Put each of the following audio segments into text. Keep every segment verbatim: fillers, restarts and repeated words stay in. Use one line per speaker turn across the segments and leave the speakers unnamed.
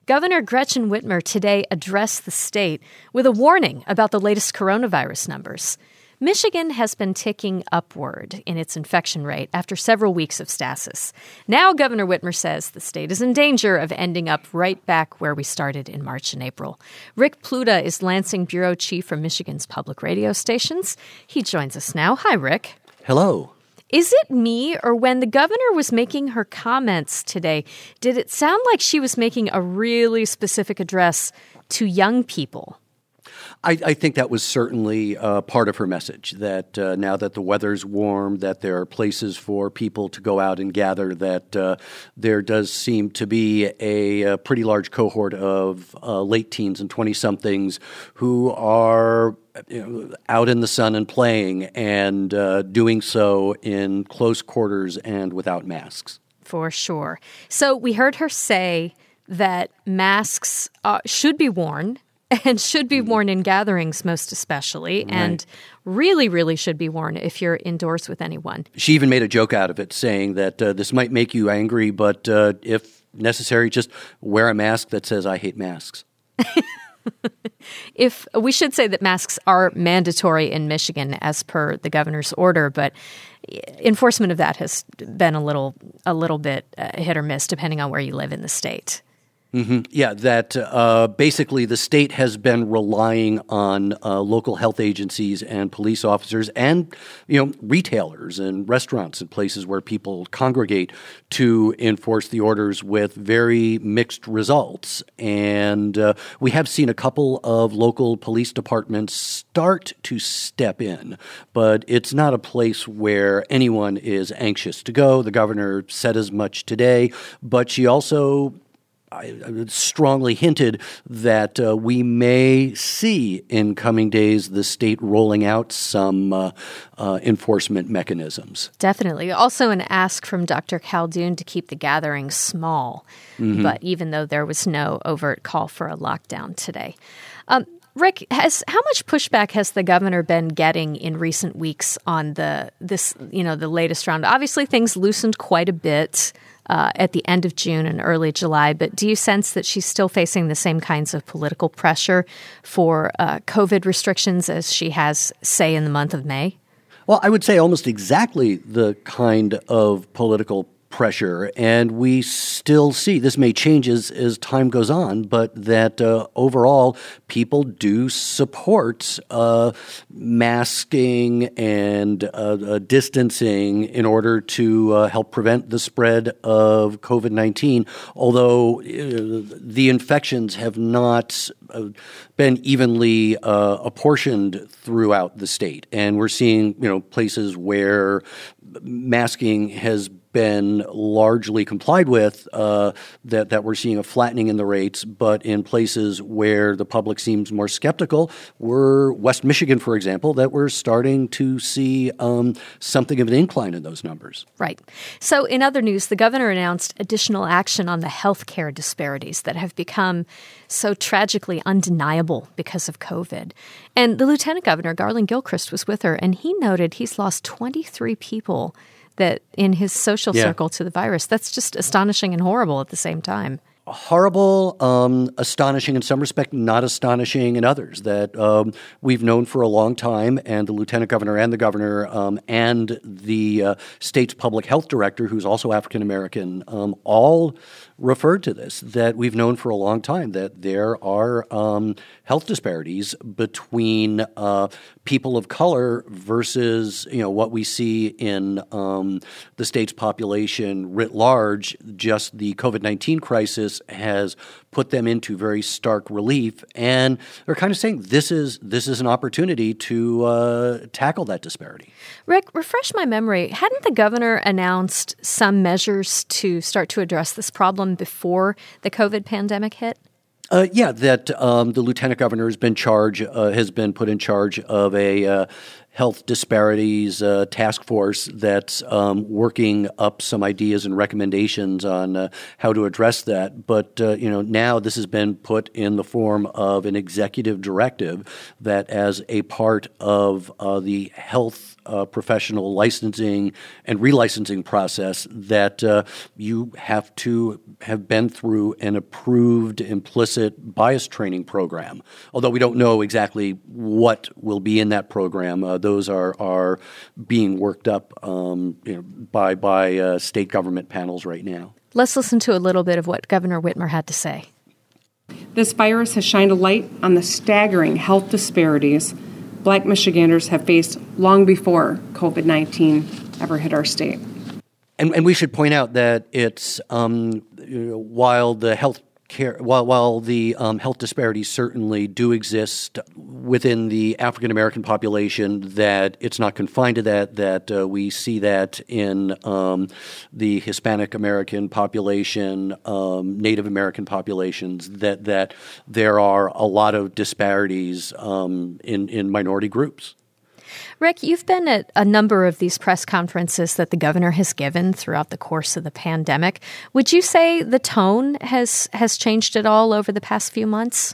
Governor Gretchen Whitmer today addressed the state with a warning about the latest coronavirus numbers. Michigan has been ticking upward in its infection rate after several weeks of stasis. Now Governor Whitmer says the state is in danger of ending up right back where we started in March and April. Rick Pluta is Lansing bureau chief for Michigan's public radio stations. He joins us now. Hi, Rick.
Hello.
Is it me, or when the governor was making her comments today, did it sound like she was making a really specific address to young people?
I, I think that was certainly uh, part of her message, that uh, now that the weather's warm, that there are places for people to go out and gather, that uh, there does seem to be a, a pretty large cohort of uh, late teens and twenty-somethings who are you know, out in the sun and playing, and uh, doing so in close quarters and without masks. For
sure. So we heard her say that masks uh, should be worn, and should be worn in gatherings most especially,
right.
and really, really should be worn if you're indoors with anyone.
She even made a joke out of it, saying that uh, this might make you angry, but uh, if necessary, just wear a mask that says, "I hate masks."
If we should say that masks are mandatory in Michigan as per the governor's order, but enforcement of that has been a little, a little bit uh, hit or miss depending on where you live in the state.
Mm-hmm. Yeah, that uh, basically the state has been relying on uh, local health agencies and police officers and, you know, retailers and restaurants and places where people congregate to enforce the orders with very mixed results. And uh, we have seen a couple of local police departments start to step in, but it's not a place where anyone is anxious to go. The governor said as much today, but she also I strongly hinted that uh, we may see in coming days the state rolling out some uh, uh, enforcement mechanisms.
Definitely. Also an ask from Doctor Khaldun to keep the gatherings small, mm-hmm. but even though there was no overt call for a lockdown today. Um, Rick, has how much pushback has the governor been getting in recent weeks on the this you know the latest round? Obviously, things loosened quite a bit uh, at the end of June and early July, but do you sense that she's still facing the same kinds of political pressure for uh, COVID restrictions as she has, say, in the month of May?
Well, I would say almost exactly the kind of political pressure, and we still see, this may change as, as time goes on, but that uh, overall people do support uh, masking and uh, uh, distancing in order to uh, help prevent the spread of COVID nineteen, although uh, the infections have not uh, been evenly uh, apportioned throughout the state. And we're seeing, you know, places where masking has been largely complied with, uh, that, that we're seeing a flattening in the rates, but in places where the public seems more skeptical, we're West Michigan, for example, that we're starting to see um, something of an incline in those numbers.
Right. So in other news, the governor announced additional action on the healthcare disparities that have become so tragically undeniable because of COVID. And the lieutenant governor, Garland Gilchrist, was with her, and he noted he's lost twenty-three people that in his social yeah. circle to the virus. That's just astonishing and horrible at the same time.
Horrible, um, astonishing in some respect, not astonishing in others, that um, we've known for a long time, and the lieutenant governor and the governor um, and the uh, state's public health director, who's also African-American, um, all referred to this, that we've known for a long time, that there are um, health disparities between uh, people of color versus, you know, what we see in um, the state's population writ large. Just the COVID nineteen crisis has put them into very stark relief, and they're kind of saying this is this is an opportunity to uh, tackle that disparity.
Rick, refresh my memory. Hadn't the governor announced some measures to start to address this problem before the COVID pandemic hit?
Uh, yeah, that um, the lieutenant governor has been charge uh, has been put in charge of a uh, health disparities uh, task force that's um, working up some ideas and recommendations on uh, how to address that. But uh, you know, now this has been put in the form of an executive directive that, as a part of uh, the health uh, professional licensing and relicensing process, that uh, you have to have been through an approved implicit bias training program. Although we don't know exactly what will be in that program, uh, those are are being worked up um, you know, by by uh, state government panels right now.
Let's listen to a little bit of what Governor Whitmer had to say.
This virus has shined a light on the staggering health disparities Black Michiganders have faced long before COVID nineteen ever hit our state.
And, and we should point out that it's um, you know, while the health care, while while the um, health disparities certainly do exist within the African American population, that it's not confined to that. That uh, we see that in um, the Hispanic American population, um, Native American populations. That that there are a lot of disparities um, in in minority groups.
Rick, you've been at a number of these press conferences that the governor has given throughout the course of the pandemic. Would you say the tone has has changed at all over the past few months?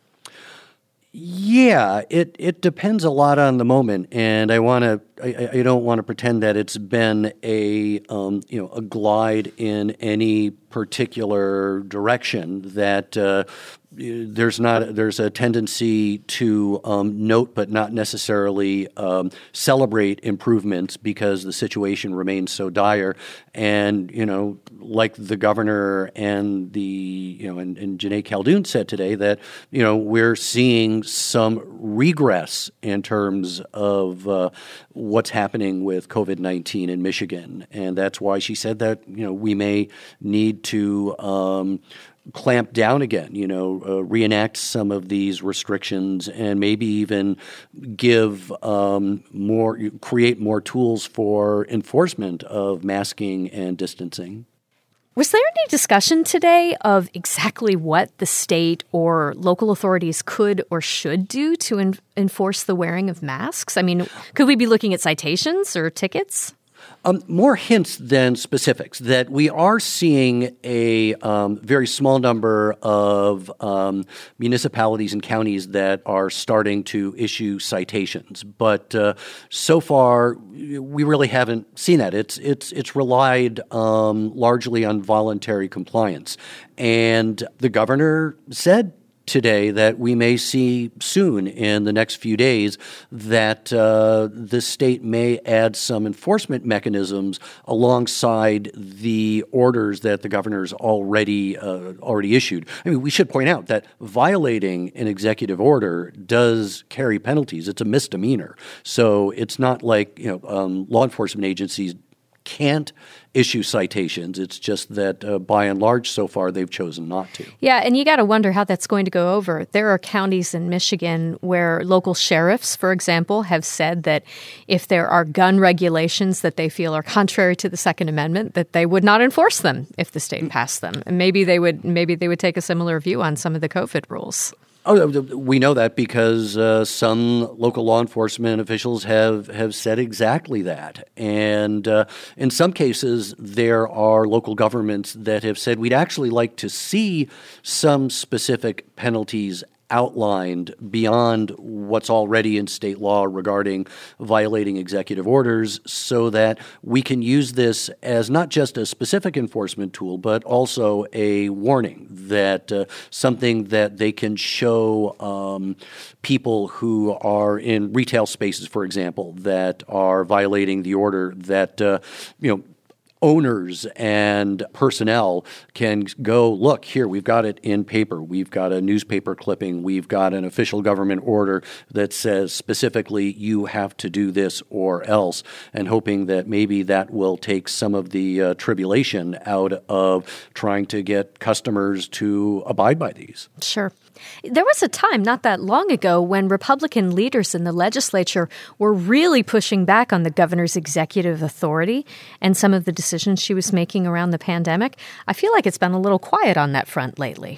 Yeah, it, it depends a lot on the moment, and I want to I, I don't want to pretend that it's been a um, you know a glide in any particular direction. That uh, there's not there's a tendency to um, note but not necessarily um, celebrate improvements because the situation remains so dire. And you know, like the governor and the you know and, and Janae Caldoun said today, that you know we're seeing some regress in terms of uh, what's happening with COVID nineteen in Michigan, and that's why she said that you know we may need to um, clamp down again, you know, uh, reenact some of these restrictions, and maybe even give um, more, create more tools for enforcement of masking and distancing.
Was there any discussion today of exactly what the state or local authorities could or should do to en- enforce the wearing of masks? I mean, could we be looking at citations or tickets?
Um, more hints than specifics. That we are seeing a um, very small number of um, municipalities and counties that are starting to issue citations, but uh, so far we really haven't seen that. It's it's it's relied um, largely on voluntary compliance, and the governor said today that we may see soon in the next few days that uh, the state may add some enforcement mechanisms alongside the orders that the governor's already uh, already issued. I mean, we should point out that violating an executive order does carry penalties. It's a misdemeanor. So it's not like, you know, um, law enforcement agencies can't issue citations. It's just that uh, by and large so far they've chosen not to.
Yeah, and you got to wonder how that's going to go over. There are counties in Michigan where local sheriffs, for example, have said that if there are gun regulations that they feel are contrary to the Second Amendment, that they would not enforce them if the state passed them. And maybe they would maybe they would take a similar view on some of the COVID rules.
Oh, we know that because uh, some local law enforcement officials have, have said exactly that. And uh, in some cases, there are local governments that have said we'd actually like to see some specific penalties outlined beyond what's already in state law regarding violating executive orders, so that we can use this as not just a specific enforcement tool, but also a warning, that uh, something that they can show um, people who are in retail spaces, for example, that are violating the order, that, uh, you know, owners and personnel can go, look, here, we've got it in paper. We've got a newspaper clipping. We've got an official government order that says specifically you have to do this or else, and hoping that maybe that will take some of the uh, tribulation out of trying to get customers to abide by these.
Sure. There was a time not that long ago when Republican leaders in the legislature were really pushing back on the governor's executive authority and some of the decisions she was making around the pandemic. I feel like it's been a little quiet on that front lately.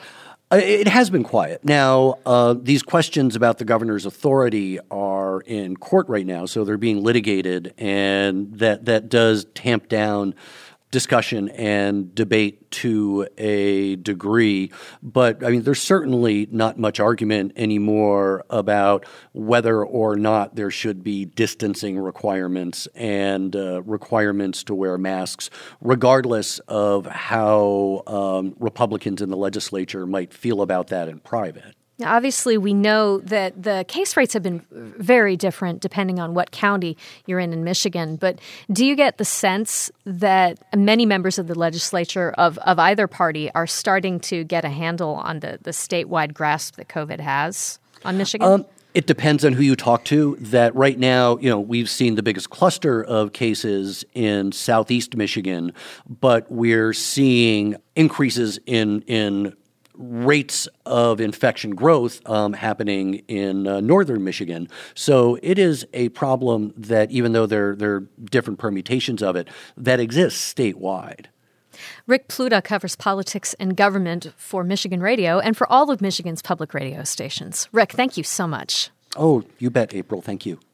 It has been quiet. Now, uh, these questions about the governor's authority are in court right now, so they're being litigated, and that, that does tamp down discussion and debate to a degree. But, I mean, there's certainly not much argument anymore about whether or not there should be distancing requirements and uh, requirements to wear masks, regardless of how um, Republicans in the legislature might feel about that in private.
Now, obviously, we know that the case rates have been very different depending on what county you're in in Michigan. But do you get the sense that many members of the legislature of, of either party are starting to get a handle on the, the statewide grasp that COVID has on Michigan?
Um, It depends on who you talk to. That right now, you know, we've seen the biggest cluster of cases in southeast Michigan, but we're seeing increases in in rates of infection growth um, happening in uh, northern Michigan. So it is a problem that, even though there, there are different permutations of it, that exists statewide.
Rick Pluta covers politics and government for Michigan Radio and for all of Michigan's public radio stations. Rick, thank you so much.
Oh, you bet, April. Thank you.